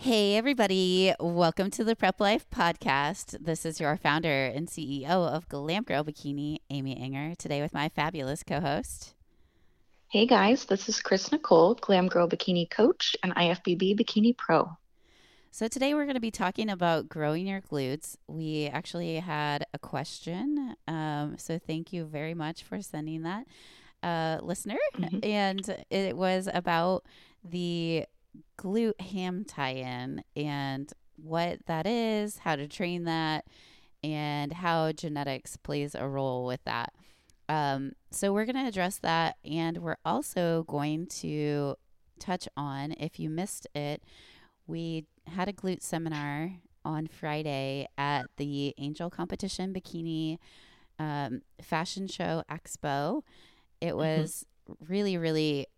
Hey, everybody. Welcome to the Prep Life Podcast. This is your founder and CEO of Glam Girl Bikini, Amy Enger, today with my fabulous co host. Hey guys, this is Chris Nicole, Glam Girl Bikini Coach and IFBB Bikini Pro. So, today we're going to be talking about growing your glutes. We actually had a question. So, thank you very much for sending that, listener. hmm And it was about the glute ham tie in and what that is, how to train that, and how genetics plays a role with that. So we're going to address that, and we're also going to touch on, if you missed it, we had a glute seminar on Friday at the Angel Competition Bikini Fashion Show Expo. It hmm was really, really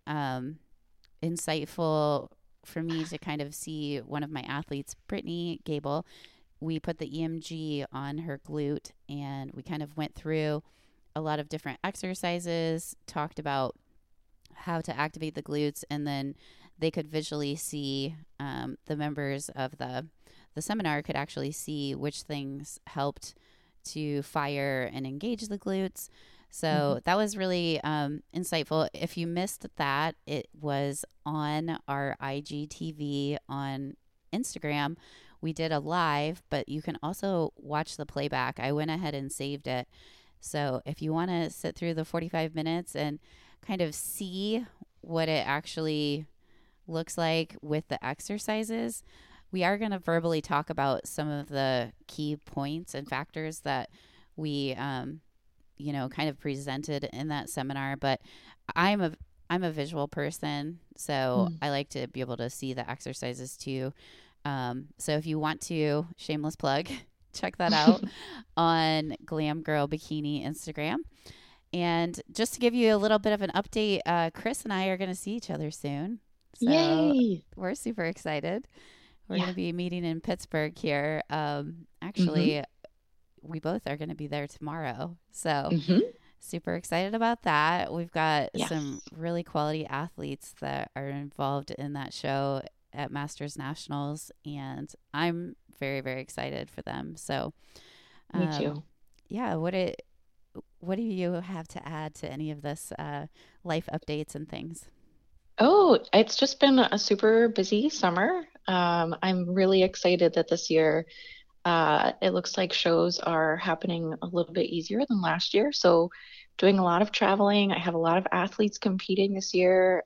insightful for me to kind of see one of my athletes, Brittany Gable. We put the EMG on her glute and we kind of went through a lot of different exercises, talked about how to activate the glutes, and then they could visually see the members of the seminar could actually see which things helped to fire and engage the glutes. hmm So that was really insightful. If you missed that, it was on our IGTV on Instagram. We did a live, but you can also watch the playback. I went ahead and saved it. So if you want to sit through the 45 minutes and kind of see what it actually looks like with the exercises, we are going to verbally talk about some of the key points and factors that we, kind of presented in that seminar. But I'm a I'm a visual person, so mm I like to be able to see the exercises too. So if you want to, shameless plug, check that out on Glam Girl Bikini Instagram. And just to give you a little bit of an update, Chris and I are going to see each other soon. So Yay! we're super excited. We're going Yeah. to be meeting in Pittsburgh here. hmm Actually, we both are going to be there tomorrow. So hmm super excited about that. We've got some Yes. really quality athletes that are involved in that show at Masters Nationals, and I'm very, very excited for them. So, Me um, too. yeah, what do you have to add to any of this life updates and things? Oh, it's just been a super busy summer. I'm really excited that this year it looks like shows are happening a little bit easier than last year. So, doing a lot of traveling. I have a lot of athletes competing this year.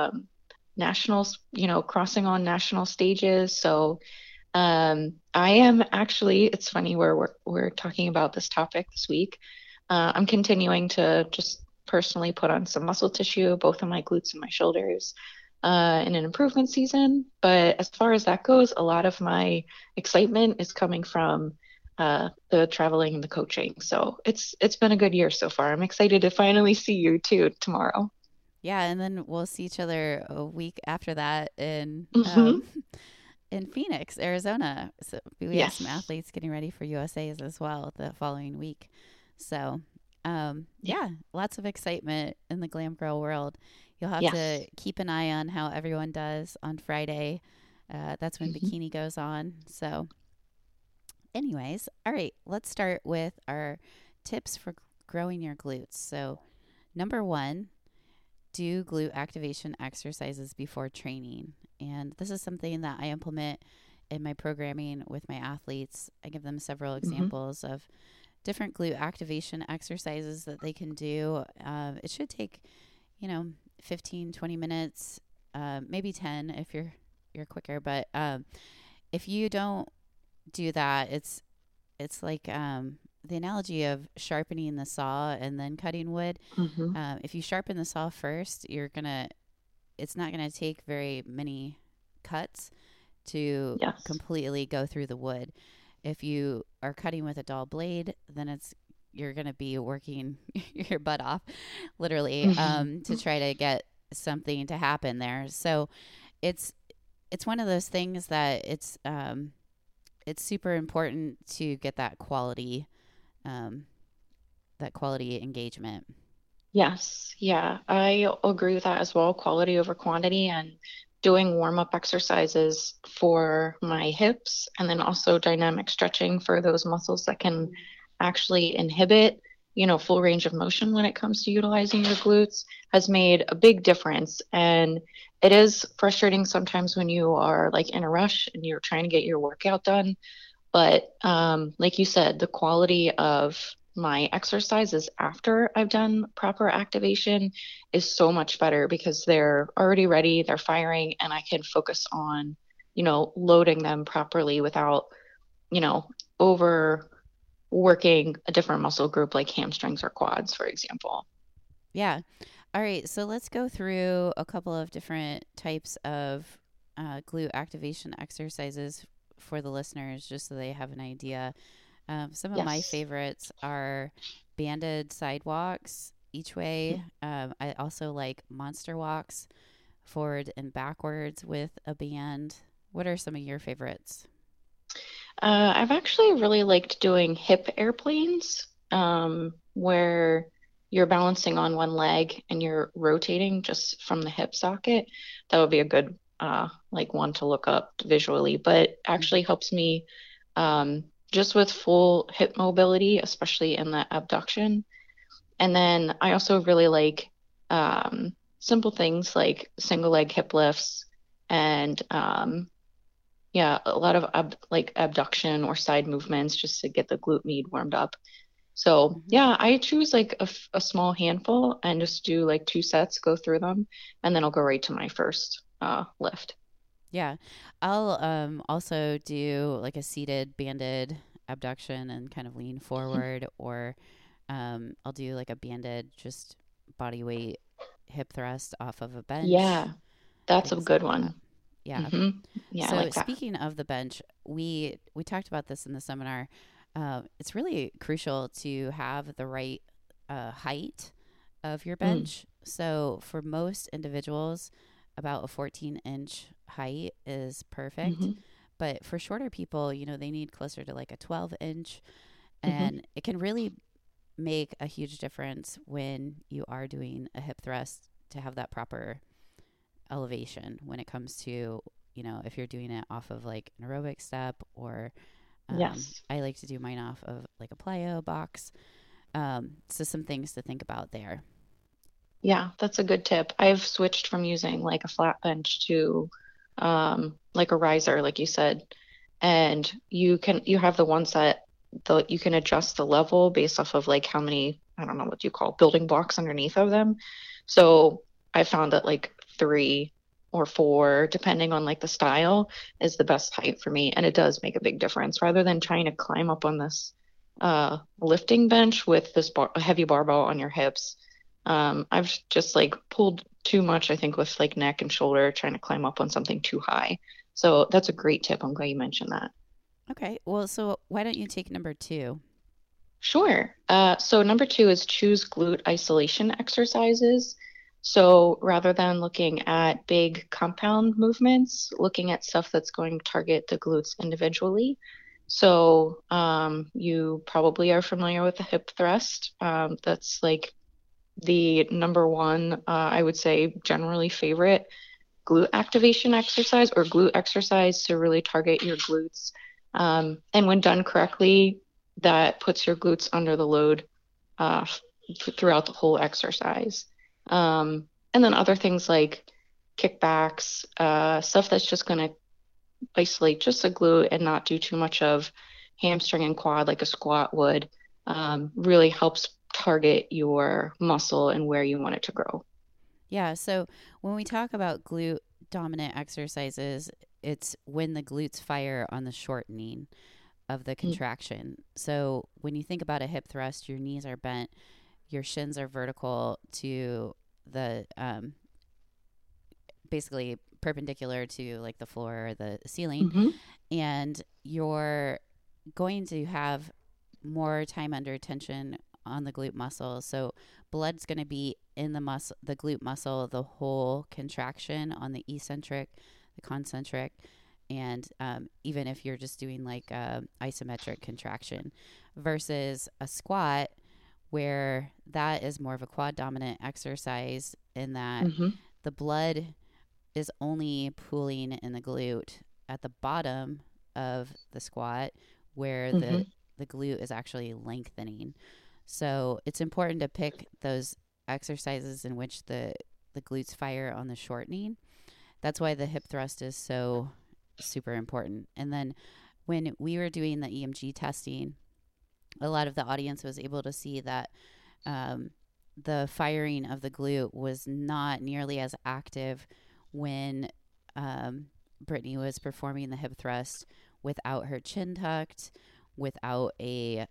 Nationals, crossing on national stages. So, I am actually, it's funny we're talking about this topic this week. I'm continuing to just personally put on some muscle tissue, both on my glutes and my shoulders, in an improvement season. But as far as that goes, a lot of my excitement is coming from the traveling and the coaching. So it's been a good year so far. I'm excited to finally see you too tomorrow. Yeah, and then we'll see each other a week after that hmm in Phoenix, Arizona. So we have some Yes. athletes getting ready for USA's as well the following week. So, Yeah. yeah, lots of excitement in the glam girl world. You'll have to Yes. keep an eye on how everyone does on Friday. That's when hmm bikini goes on. So, anyways, all right, let's start with our tips for growing your glutes. So, number one, do glute activation exercises before training. And this is something that I implement in my programming with my athletes. I give them several hmm examples of different glute activation exercises that they can do. It should take, you know, 15, 20 minutes, maybe 10 if you're quicker. But if you don't do that, it's like the analogy of sharpening the saw and then cutting wood. hmm If you sharpen the saw first, it's not gonna take very many cuts to Yes. completely go through the wood. If you are cutting with a dull blade, then you're gonna be working your butt off, literally, hmm to try to get something to happen there. So it's it's one of those things that it's super important to get um, that quality engagement. Yes, yeah, I agree with that as well. Quality over quantity and doing warm-up exercises for my hips and then also dynamic stretching for those muscles that can actually inhibit, full range of motion when it comes to utilizing your glutes has made a big difference. And it is frustrating sometimes when you are like in a rush and you're trying to get your workout done. But like you said, the quality of my exercises after I've done proper activation is so much better because they're already ready, they're firing, and I can focus on, loading them properly without, overworking a different muscle group like hamstrings or quads, for example. Yeah. All right. So let's go through a couple of different types of glute activation exercises for the listeners, just so they have an idea. Some of my Yes. favorites are banded sidewalks each way. I also like monster walks, forward and backwards with a band. What are some of your favorites? I've actually really liked doing hip airplanes, where you're balancing on one leg and you're rotating just from the hip socket. That would be a good like one to look up visually, but actually Hmm. helps me just with full hip mobility, especially in the abduction. And then I also really like simple things like single leg hip lifts and yeah, a lot of like abduction or side movements just to get the glute med warmed up. So Hmm. yeah, I choose like a small handful and just do like 2 sets, go through them, and then I'll go right to my first lift. Yeah. I'll also do like a seated banded abduction and kind of lean Mhm. forward, or I'll do like a banded just body weight hip thrust off of a bench, Yeah, that's a things good like that. one. Yeah. Hmm. Yeah, I So like that. speaking of the bench, we talked about this in the seminar. It's really crucial to have the right height of your Mm. bench. So for most individuals, about a 14-inch height is perfect. Hmm. But for shorter people, they need closer to like a 12-inch. Hmm. And it can really make a huge difference when you are doing a hip thrust to have that proper elevation when it comes to, if you're doing it off of like an aerobic step, or Yes. I like to do mine off of like a plyo box. So some things to think about there. Yeah, that's a good tip. I've switched from using like a flat bench to like a riser, like you said. And you have the ones that you can adjust the level based off of like how many, I don't know what you call building blocks underneath of them. So I found that like 3 or 4, depending on like the style, is the best height for me. And it does make a big difference rather than trying to climb up on this lifting bench with this heavy barbell on your hips. I've just like pulled too much, I think, with like neck and shoulder trying to climb up on something too high. So that's a great tip. I'm glad you mentioned that. Okay. Well, so why don't you take number two? Sure. So number 2 is choose glute isolation exercises. So rather than looking at big compound movements, looking at stuff that's going to target the glutes individually. So you probably are familiar with the hip thrust. That's like the number one, I would say, generally favorite glute activation exercise or glute exercise to really target your glutes. And when done correctly, that puts your glutes under the load uh, throughout the whole exercise. And then other things like kickbacks, stuff that's just going to isolate just a glute and not do too much of hamstring and quad like a squat would, really helps target your muscle and where you want it to grow. Yeah. So when we talk about glute dominant exercises, it's when the glutes fire on the shortening of the Mm. contraction. So when you think about a hip thrust, your knees are bent, your shins are vertical to the basically perpendicular to like the floor or the ceiling, Mm-hmm. and you're going to have more time under tension on the glute muscle. So blood's going to be in the glute muscle, the whole contraction on the eccentric, the concentric, and even if you're just doing like isometric contraction versus a squat, where that is more of a quad dominant exercise in that Mm-hmm. the blood is only pulling in the glute at the bottom of the squat where Hmm. the glute is actually lengthening. So it's important to pick those exercises in which the glutes fire on the shortening. That's why the hip thrust is so super important. And then when we were doing the EMG testing, a lot of the audience was able to see that um, the firing of the glute was not nearly as active when um, Brittany was performing the hip thrust without her chin tucked, without a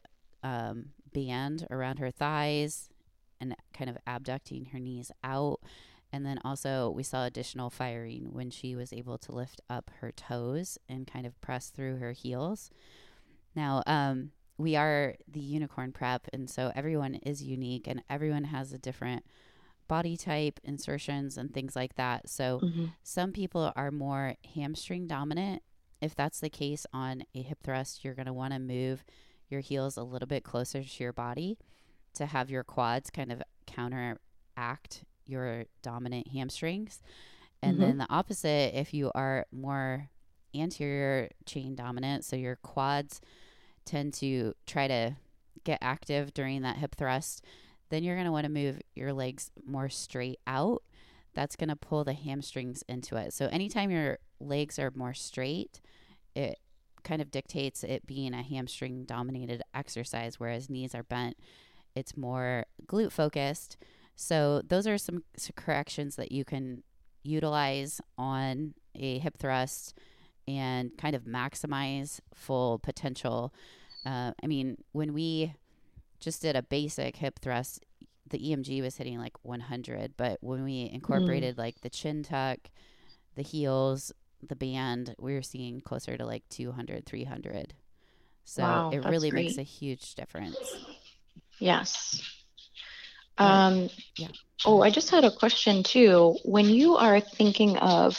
band around her thighs, and kind of abducting her knees out. And then also, we saw additional firing when she was able to lift up her toes and kind of press through her heels. Now, we are the unicorn prep, and so everyone is unique and everyone has a different body type, insertions, and things like that. So, Hmm. some people are more hamstring dominant. If that's the case on a hip thrust, you're going to want to move your heels a little bit closer to your body to have your quads kind of counteract your dominant hamstrings. And Hmm. then the opposite, if you are more anterior chain dominant, so your quads tend to try to get active during that hip thrust, then you're going to want to move your legs more straight out. That's going to pull the hamstrings into it. So anytime your legs are more straight, it kind of dictates it being a hamstring dominated exercise, whereas knees are bent, it's more glute focused. So those are some corrections that you can utilize on a hip thrust and kind of maximize full potential. I mean, when we just did a basic hip thrust, the EMG was hitting like 100, but when we Mm. incorporated like the chin tuck, the heels, the band, we were seeing closer to like 200, 300. So Wow, it that's really makes great. a huge difference. Yes. But Um, yeah, go oh, ahead. I just had a question too. When you are thinking of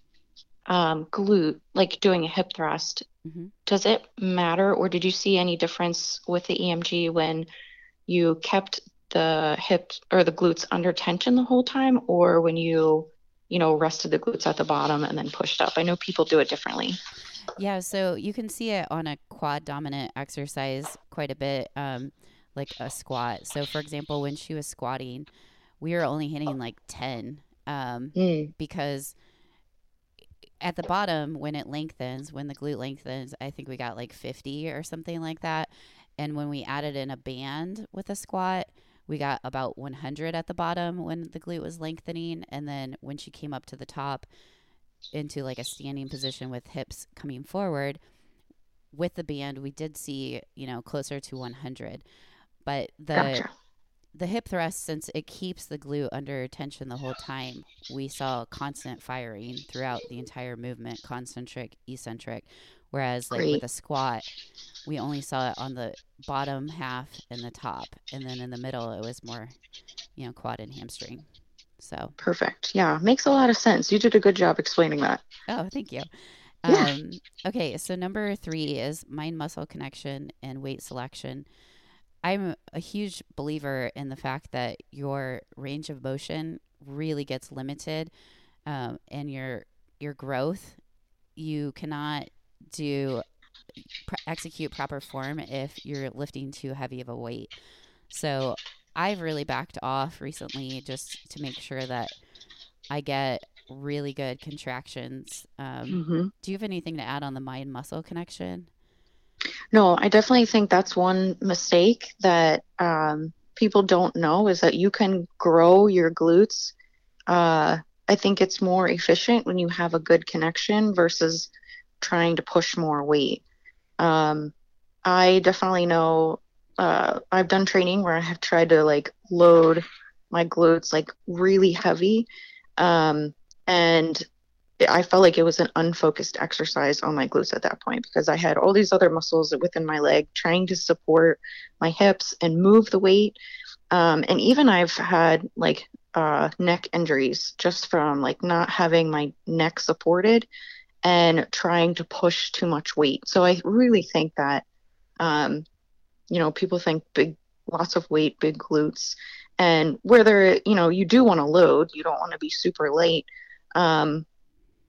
glute, like doing a hip thrust, Hmm. does it matter, or did you see any difference with the EMG when you kept the hips or the glutes under tension the whole time, or when you rested the glutes at the bottom and then pushed up? I know people do it differently. Yeah, so you can see it on a quad dominant exercise quite a bit, like a squat. So, for example, when she was squatting, we were only hitting like 10 Mm. because at the bottom, when it lengthens, when the glute lengthens, I think we got like 50 or something like that. And when we added in a band with a squat, we got about 100 at the bottom when the glute was lengthening. And then when she came up to the top into like a standing position with hips coming forward, with the band, we did see, closer to 100. But Gotcha. the hip thrust, since it keeps the glute under tension the whole time, we saw constant firing throughout the entire movement, concentric, eccentric. Whereas, like with Great. a squat, we only saw it on the bottom half and the top. And then in the middle, it was more, quad and hamstring. So, Perfect. Yeah, makes a lot of sense. You did a good job explaining that. oh, thank you. Yeah. Okay, so number three is mind muscle connection and weight selection. I'm a huge believer in the fact that your range of motion really gets limited, and your growth. You cannot do execute proper form if you're lifting too heavy of a weight. So I've really backed off recently just to make sure that I get really good contractions. Hmm. Do you have anything to add on the mind muscle connection? No, I definitely think that's one mistake that people don't know is that you can grow your glutes. Uh, I think it's more efficient when you have a good connection versus trying to push more weight. Um, I definitely know I've done training where I have tried to like load my glutes like really heavy. Um, and I felt like it was an unfocused exercise on my glutes at that point because I had all these other muscles within my leg trying to support my hips and move the weight. And even I've had like neck injuries just from like not having my neck supported and trying to push too much weight. So I really think that um, people think big, lots of weight, big glutes, and where they're, you do want to load, you don't want to be super light.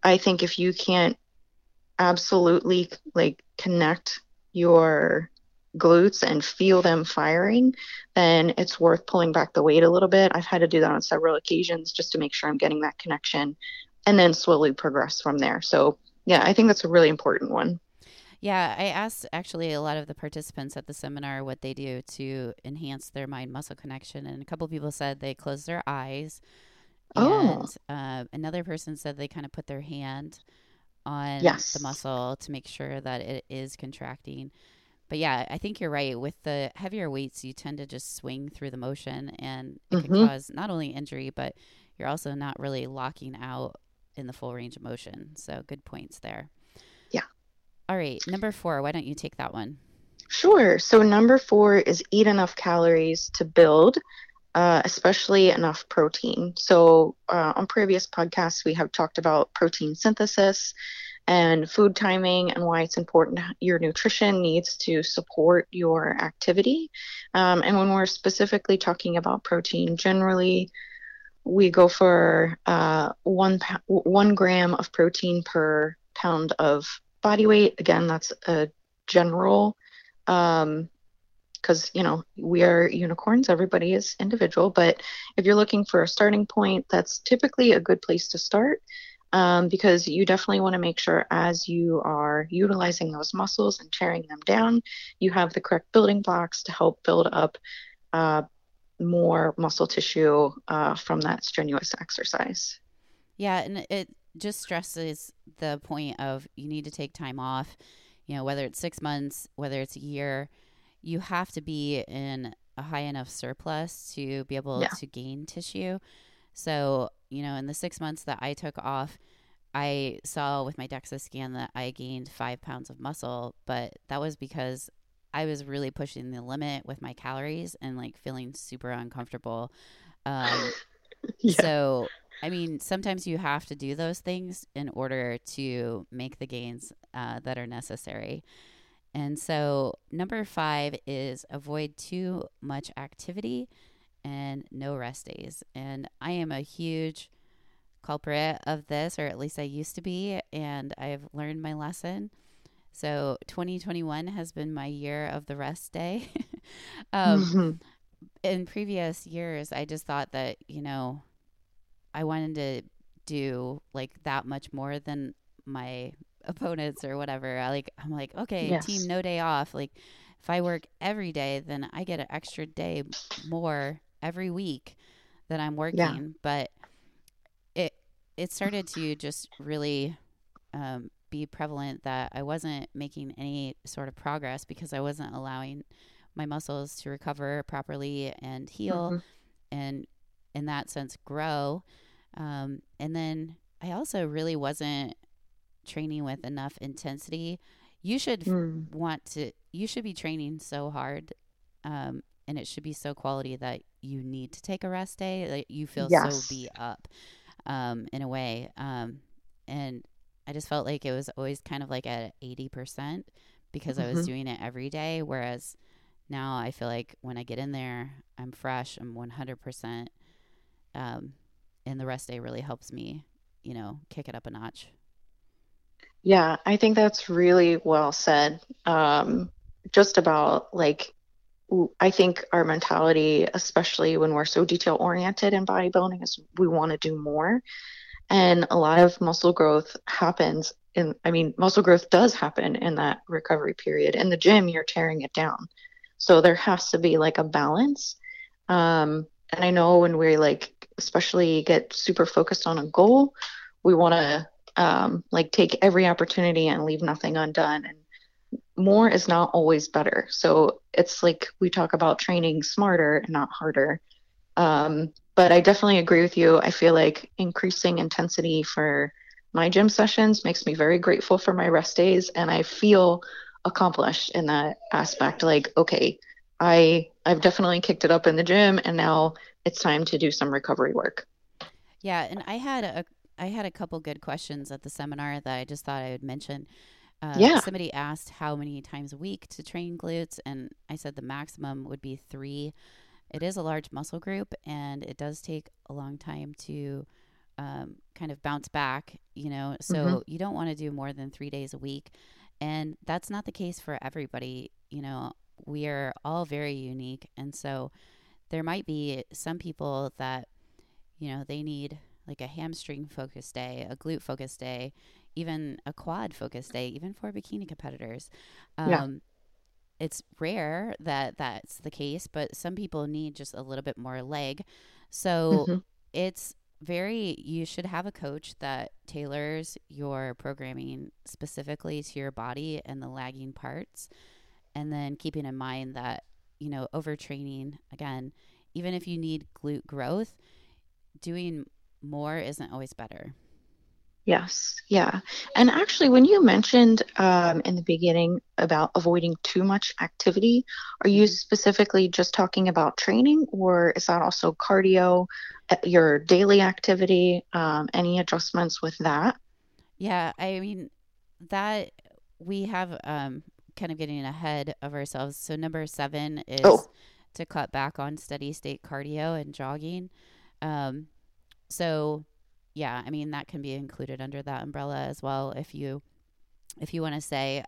I think if you can't absolutely like connect your glutes and feel them firing, then it's worth pulling back the weight a little bit. I've had to do that on several occasions just to make sure I'm getting that connection and then slowly progress from there. So, yeah, I think that's a really important one. Yeah, I asked actually a lot of the participants at the seminar what they do to enhance their mind muscle connection. And a couple people said they close their eyes. Oh, And another person said they kind of put their hand on the yes. muscle to make sure that it is contracting. But yeah, I think you're right. With the heavier weights, you tend to just swing through the motion, and it can Hmm. cause not only injury, but you're also not really locking out in the full range of motion. So good points there. Yeah, All right, number 4. Why don't you take that one? sure. So number four is eat enough calories to build, especially enough protein. So on previous podcasts, we have talked about protein synthesis and food timing and why it's important. Your nutrition needs to support your activity. And when we're specifically talking about protein, generally we go for 1 gram of protein per pound of body weight. Again, that's a general, um, because we are unicorns, everybody is individual, but if you're looking for a starting point, that's typically a good place to start, because you definitely want to make sure as you are utilizing those muscles and tearing them down, you have the correct building blocks to help build up uh, more muscle tissue from that strenuous exercise. Yeah, and it just stresses the point of you need to take time off, whether it's 6 months, whether it's a year, you have to be in a high enough surplus to be able Yeah. to gain tissue. So, in the 6 months that I took off, I saw with my DEXA scan that I gained 5 pounds of muscle, but that was because I was really pushing the limit with my calories and like feeling super uncomfortable. Um, Yeah. so, I mean, sometimes you have to do those things in order to make the gains that are necessary. And so, number 5 is avoid too much activity and no rest days. And I am a huge culprit of this, or at least I used to be, and I've learned my lesson. So, 2021 has been my year of the rest day. um, Hmm. in previous years, I just thought that, I wanted to do like that much more than my opponents or whatever. I'm like, okay, team Yes. no day off. Like if I work every day, then I get an extra day more every week that I'm Yeah. working. But it it started to just really be prevalent that I wasn't making any sort of progress because I wasn't allowing my muscles to recover properly and heal, Hmm. and in that sense grow. And then I also really wasn't training with enough intensity. You should Mm. you should be training so hard, and it should be so quality that you need to take a rest day, that you feel so Yes. beat up, in a way. And I just felt like it was always kind of like at 80% because I was Hmm. doing it every day. Whereas now I feel like when I get in there, I'm fresh, I'm 100%. Um, and the rest day really helps me, kick it up a notch. Yeah, I think that's really well said. Just about like, I think our mentality, especially when we're so detail oriented in bodybuilding, is we want to do more. And a lot of muscle growth happens I mean, muscle growth does happen in that recovery period. In the gym, you're tearing it down. So there has to be like a balance. And I know when we like, especially get super focused on a goal, we want to like take every opportunity and leave nothing undone. And more is not always better. So it's like we talk about training smarter and not harder. But I definitely agree with you. I feel like increasing intensity for my gym sessions makes me very grateful for my rest days, and I feel accomplished in that aspect. Like, okay, I've definitely kicked it up in the gym, and now it's time to do some recovery work. Yeah, and I had a couple good questions at the seminar that I just thought I would mention. Yeah. Somebody asked how many times a week to train glutes, and I said the maximum would be 3. It is a large muscle group, and it does take a long time to kind of bounce back, you know, Hmm. so you don't want to do more than 3 days a week. And that's not the case for everybody. You know, we are all very unique. And so there might be some people that, you know, they need like a hamstring focus day, a glute focus day, even a quad focus day, even for bikini competitors. Yeah. Um, it's rare that that's the case, but some people need just a little bit more leg. So Hmm. it's you should have a coach that tailors your programming specifically to your body and the lagging parts. And then keeping in mind that, you know, overtraining, again, even if you need glute growth, doing more isn't always better. Yes, yeah. And actually, when you mentioned in the beginning about avoiding too much activity, are you Hmm. specifically just talking about training, or is that also cardio, your daily activity, any adjustments with that? Yeah, I mean, that we have kind of getting ahead of ourselves. So number 7 is Oh, to cut back on steady state cardio and jogging. Um, so yeah, I mean that can be included under that umbrella as well if you want to say.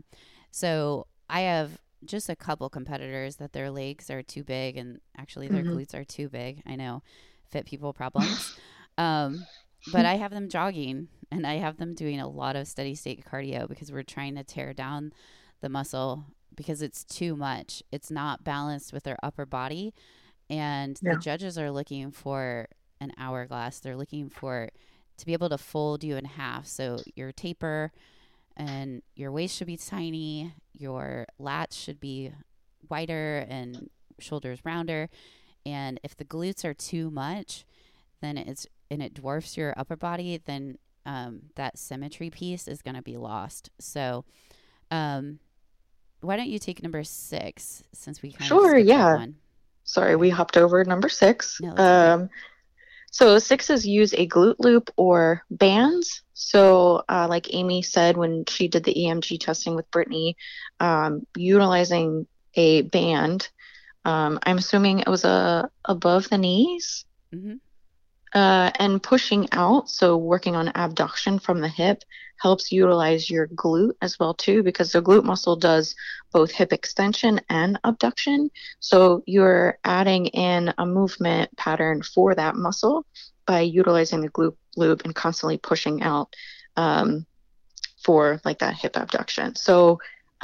So I have just a couple competitors that their legs are too big and actually their hmm. glutes are too big. I know, fit people problems. Um, but I have them jogging and I have them doing a lot of steady state cardio because we're trying to tear down the muscle because it's too much. It's not balanced with their upper body. And the Yeah. judges are looking for an hourglass. They're looking for to be able to fold you in half. So your taper and your waist should be tiny, your lats should be wider and shoulders rounder. And if the glutes are too much, then it dwarfs your upper body, then that symmetry piece is going to be lost. So, um, why don't you take number 6 since we kind of Sure, skipped that yeah. one? Sorry, Okay. we hopped over number 6. No, that's okay. So six is use a glute loop or bands. So, like Amy said when she did the EMG testing with Brittany, utilizing a band. I'm assuming it was above the knees, Mm-hmm. and pushing out. So working on abduction from the hip helps utilize your glute as well too, because the glute muscle does both hip extension and abduction. So you're adding in a movement pattern for that muscle by utilizing the glute loop and constantly pushing out, um, for like that hip abduction. So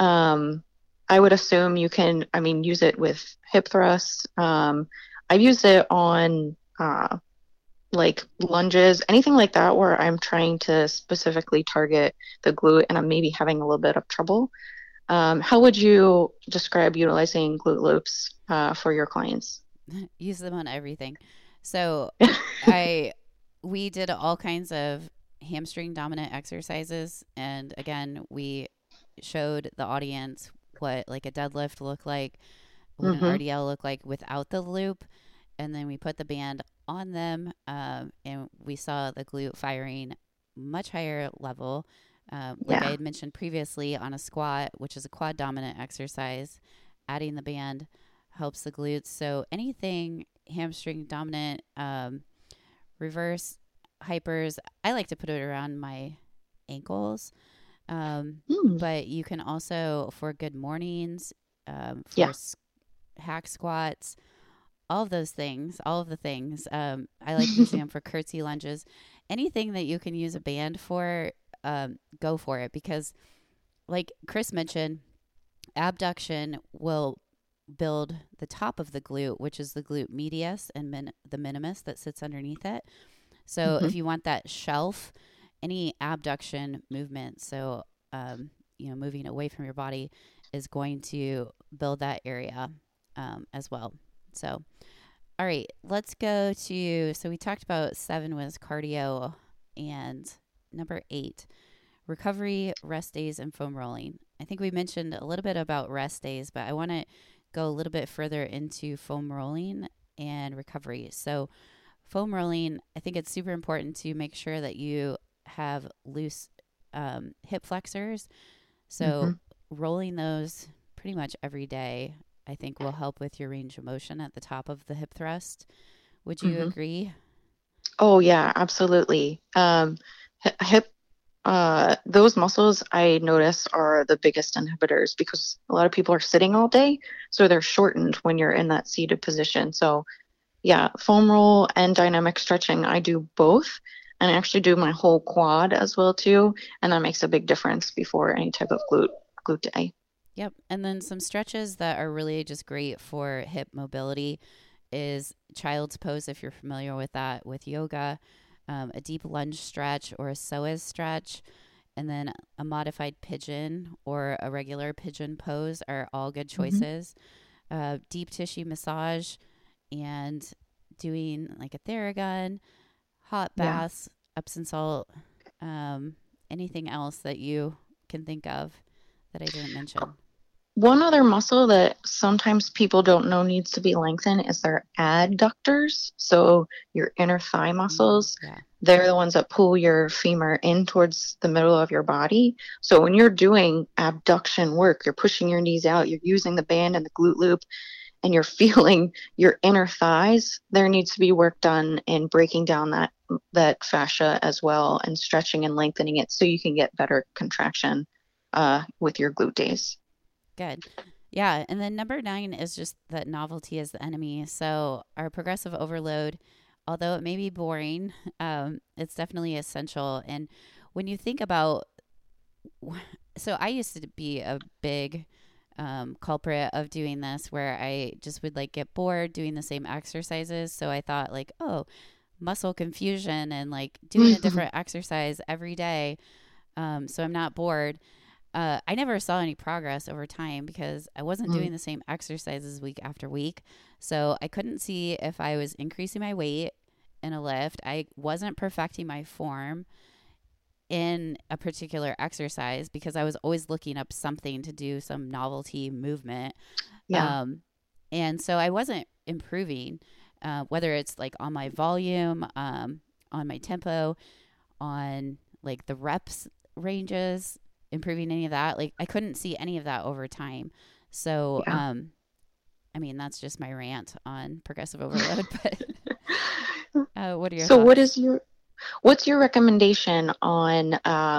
I would assume you can, I mean, use it with hip thrusts. I've used it on like lunges, anything like that where I'm trying to specifically target the glute and I'm maybe having a little bit of trouble. How would you describe utilizing glute loops for your clients? Use them on everything. So I we did all kinds of hamstring dominant exercises and again we showed the audience what like a deadlift looked like, what an Hmm. RDL looked like without the loop, and then we put the band on them, and we saw the glute firing much higher level. Like I Yeah. had mentioned previously on a squat, which is a quad dominant exercise, adding the band helps the glutes. So anything hamstring dominant, reverse hypers, I like to put it around my ankles. Um, Mm. but you can also, for good mornings, for Yeah. hack squats, all of those things, all of the things. I like using them for curtsy lunges. Anything that you can use a band for, go for it because, like Chris mentioned, abduction will build the top of the glute, which is the glute medius and the minimus that sits underneath it. So Hmm. if you want that shelf, any abduction movement, so you know, moving away from your body, is going to build that area as well. So, all right, let's go to. So we talked about 7 was cardio, and number 8, recovery, rest days, and foam rolling. I think we mentioned a little bit about rest days, but I want to go a little bit further into foam rolling and recovery. So foam rolling, I think it's super important to make sure that you have loose hip flexors. Hmm. So rolling those pretty much every day, I think will help with your range of motion at the top of the hip thrust. Would you Hmm. agree? Oh yeah, absolutely. Hip, those muscles I notice are the biggest inhibitors because a lot of people are sitting all day, so they're shortened when you're in that seated position. So yeah, foam roll and dynamic stretching, I do both, and I actually do my whole quad as well too, and that makes a big difference before any type of glute day. Yep. And then some stretches that are really just great for hip mobility is child's pose, if you're familiar with that with yoga, a deep lunge stretch or a psoas stretch, and then a modified pigeon or a regular pigeon pose are all good Hmm. choices. Deep tissue massage and doing like a Theragun, hot Yeah. baths, Epsom salt, um, anything else that you can think of that I didn't mention. One other muscle that sometimes people don't know needs to be lengthened is their adductors. So your inner thigh muscles, Yeah. they're the ones that pull your femur in towards the middle of your body. So when you're doing abduction work, you're pushing your knees out, you're using the band and the glute loop, and you're feeling your inner thighs, there needs to be work done in breaking down that fascia as well and stretching and lengthening it so you can get better contraction with your glute days. Good. Yeah. And then number 9 is just that novelty is the enemy. So our progressive overload, although it may be boring, it's definitely essential. And when you think about, so I used to be a big culprit of doing this where I just would like get bored doing the same exercises. So I thought like, oh, muscle confusion and like doing a different exercise every day. So I'm not bored. I never saw any progress over time because I wasn't doing the same exercises week after week. So I couldn't see if I was increasing my weight in a lift. I wasn't perfecting my form in a particular exercise because I was always looking up something to do, some novelty movement. Yeah. Um, and so I wasn't improving, whether it's like on my volume, on my tempo, on like the reps ranges, improving any of that. Like I couldn't see any of that over time. So, Yeah. I mean, that's just my rant on progressive overload. But what are your So thoughts? what's your recommendation on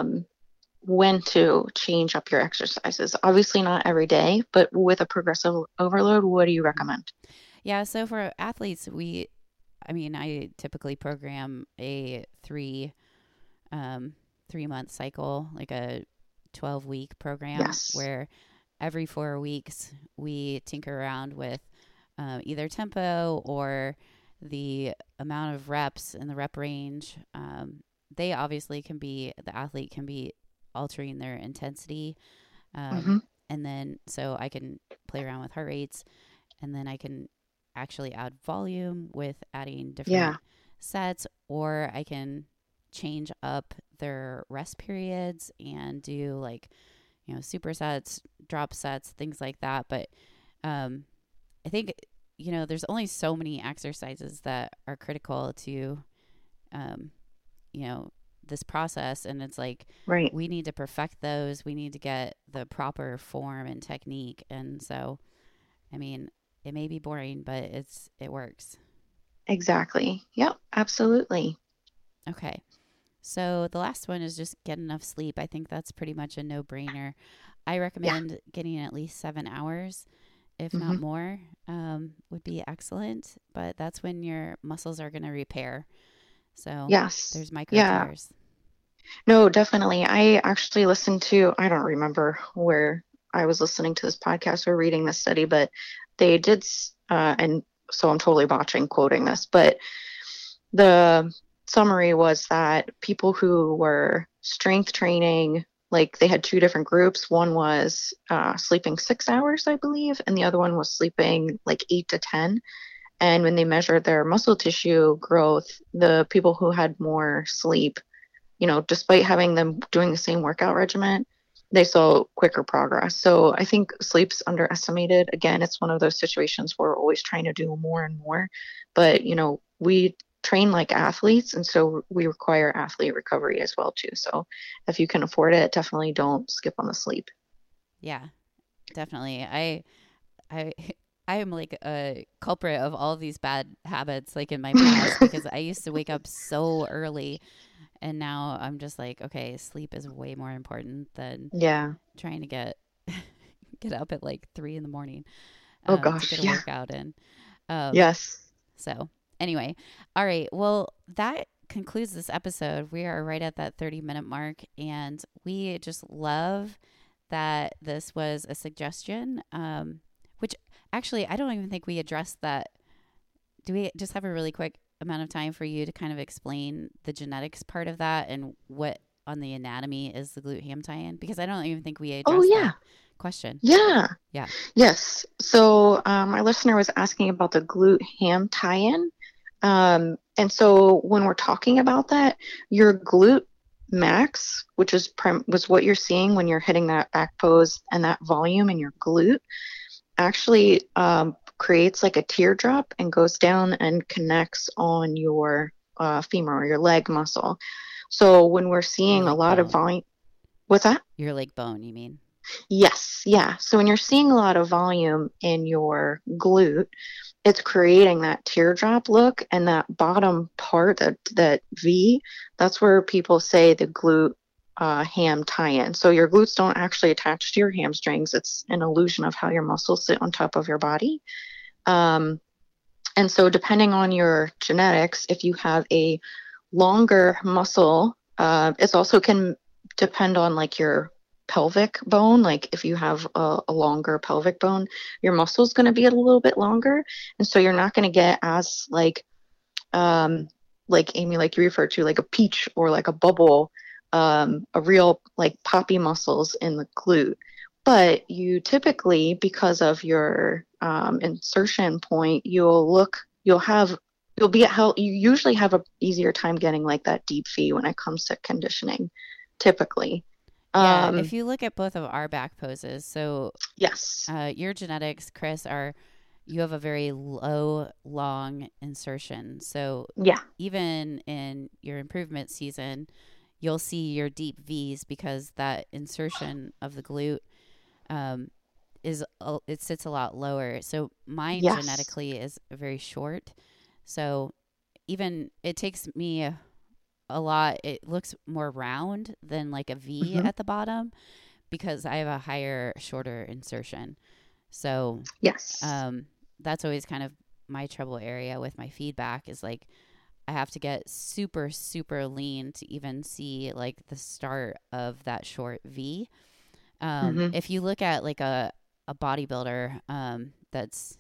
when to change up your exercises? Obviously not every day, but with a progressive overload, what do you Mhm. recommend? Yeah. So for athletes, I mean, I typically program a 3 month cycle, like a 12-week program Yes. where every 4 weeks we tinker around with either tempo or the amount of reps and the rep range. They obviously can be, the athlete can be altering their intensity. Um, Hmm. and then so I can play around with heart rates and then I can actually add volume with adding different Yeah. sets, or I can change up their rest periods and do like, supersets, drop sets, things like that. But um, I think, there's only so many exercises that are critical to, um, you know, this process. And it's like, Right. we need to perfect those. We need to get the proper form and technique. And so, I mean, it may be boring, but it works. Exactly. Yep. Absolutely. Okay. So the last one is just get enough sleep. I think that's pretty much a no brainer. I Yeah. recommend getting at least 7 hours, if not Hmm. more, would be excellent. But that's when your muscles are going to repair. So Yes. there's micro Yeah. tears. No, definitely. I actually listened to, I don't remember where I was listening to this podcast or reading this study, but they did, and so I'm totally botching quoting this, but the summary was that people who were strength training, like they had two different groups. One was sleeping 6 hours, I believe, and the other one was sleeping like 8 to 10. And when they measured their muscle tissue growth, the people who had more sleep, despite having them doing the same workout regimen, they saw quicker progress. So I think sleep's underestimated. Again, it's one of those situations where we're always trying to do more and more. But, we train like athletes, and so we require athlete recovery as well too. So if you can afford it, definitely don't skip on the sleep. Yeah, definitely. I I am like a culprit of all of these bad habits like in my past because I used to wake up so early and now I'm just like, okay, sleep is way more important than Yeah. trying to get up at like 3 in the morning Oh to get gosh. a Yeah. workout in. Um, Yes. so anyway, all right. Well, that concludes this episode. We are right at that 30-minute mark, and we just love that this was a suggestion. Which actually, I don't even think we addressed that. Do we just have a really quick amount of time for you to kind of explain the genetics part of that and what on the anatomy is the glute ham tie-in? Because I don't even think we Oh addressed yeah. that question. Yeah. Yeah. Yes. So my listener was asking about the glute ham tie-in. And so when we're talking about that, your glute max, which is was what you're seeing when you're hitting that back pose and that volume in your glute, actually creates like a teardrop and goes down and connects on your femur or your leg muscle. So when we're Your seeing a leg lot of bone. volume, what's that? Your leg bone, you mean? Yes, yeah. So when you're seeing a lot of volume in your glute, it's creating that teardrop look, and that bottom part, that V, that's where people say the glute ham tie-in. So your glutes don't actually attach to your hamstrings. It's an illusion of how your muscles sit on top of your body. Um, and so depending on your genetics, if you have a longer muscle, it also can depend on like your pelvic bone. Like if you have a longer pelvic bone, your muscle is going to be a little bit longer, and so you're not going to get as um, like Amy, like you referred to, like a peach or like a bubble, a real like poppy muscles in the glute. But you typically, because of your insertion point, you'll be at hell. You usually have a easier time getting like that deep V when it comes to conditioning, typically. Yeah, Um, if you look at both of our back poses, so yes. your genetics, Chris, are you have a very low, long insertion. So Yeah. even in your improvement season, you'll see your deep V's because that insertion of the glute um, it sits a lot lower. So mine Yes. genetically is very short. So even it takes me a lot. It looks more round than like a V Hmm. at the bottom because I have a higher, shorter insertion. So Yes. um, that's always kind of my trouble area with my feedback is like I have to get super, super lean to even see like the start of that short V. Hmm. If you look at like a bodybuilder that's,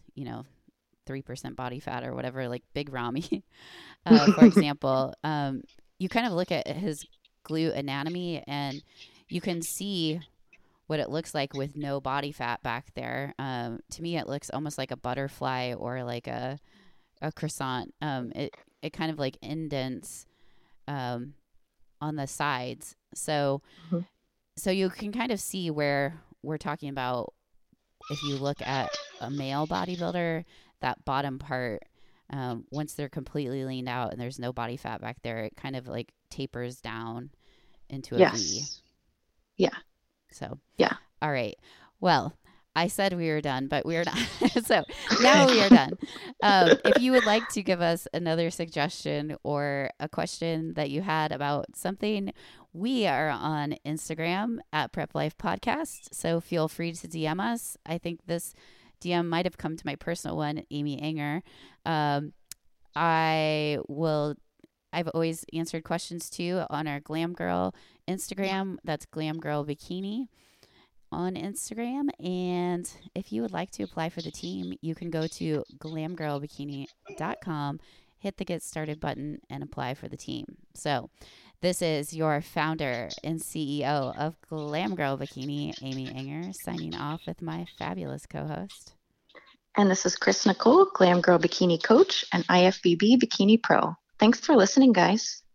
3% body fat or whatever, like Big Ramy, for example, you kind of look at his glute anatomy and you can see what it looks like with no body fat back there. To me, it looks almost like a butterfly or like a croissant. It kind of like indents um, on the sides. So you can kind of see where we're talking about if you look at a male bodybuilder, that bottom part, once they're completely leaned out and there's no body fat back there, it kind of like tapers down into a V. Yes. Yeah. So, Yeah. all right. Well, I said we were done, but we're not. So now we are done. If you would like to give us another suggestion or a question that you had about something, we are on Instagram at Prep Life Podcast. So feel free to DM us. I think this DM might have come to my personal one, Amy Anger. Um, I will. I've always answered questions too on our Glam Girl Yeah. Instagram. That's Glam Girl Bikini on Instagram. And if you would like to apply for the team, you can go to glamgirlbikini.com, hit the get started button, and apply for the team. So, this is your founder and CEO of Glam Girl Bikini, Amy Enger, signing off with my fabulous co host. And this is Chris Nicole, Glam Girl Bikini Coach and IFBB Bikini Pro. Thanks for listening, guys.